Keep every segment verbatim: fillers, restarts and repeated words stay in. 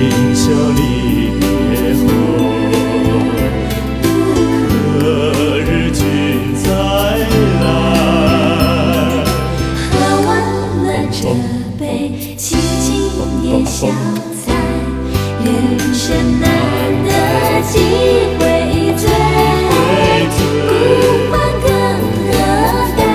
宵离别后，何日君再来？ 喝完了这杯，轻轻点小菜，人生难得几回醉，不管更何待。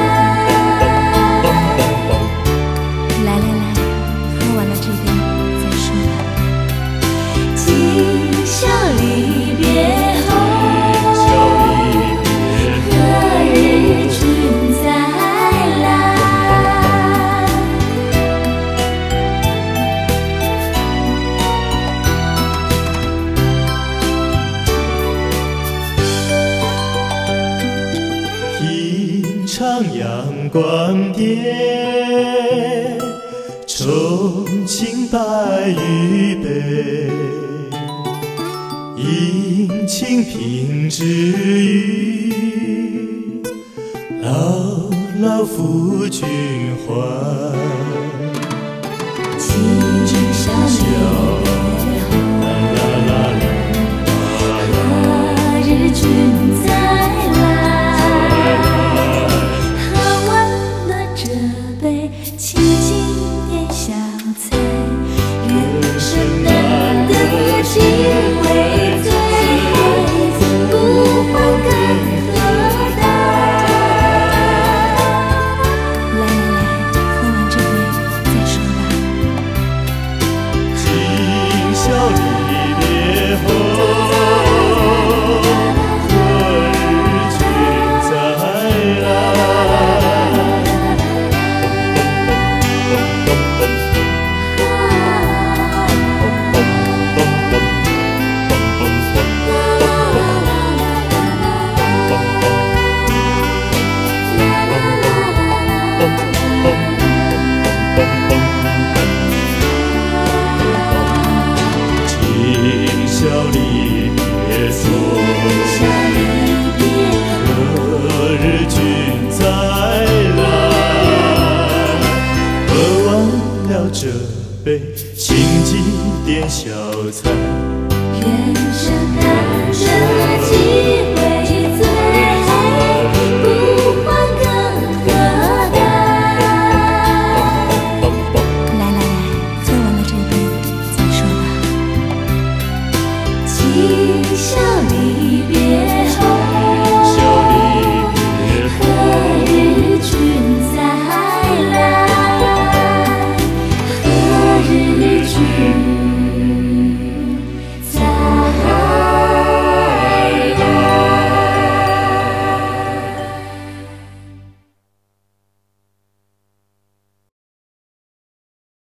来来来，喝完了这杯再说吧。今宵离别后，何日君再来？ 品尝阳光蝶，重庆白玉杯，殷勤品之语，牢牢抚君怀。 今宵离别后，何日君再来？喝完了这杯，轻轻点小菜，人生难得几回醉，不管更何待。来来来，喝完这杯再说吧。 今宵离别后，何日君再来？今宵离别后，何日君再来？喝完了这杯，请记点小菜。 人生难得几回醉，不管更何待。来来来，喝完了这杯再说吧。今宵离别后，何日君再来？何日君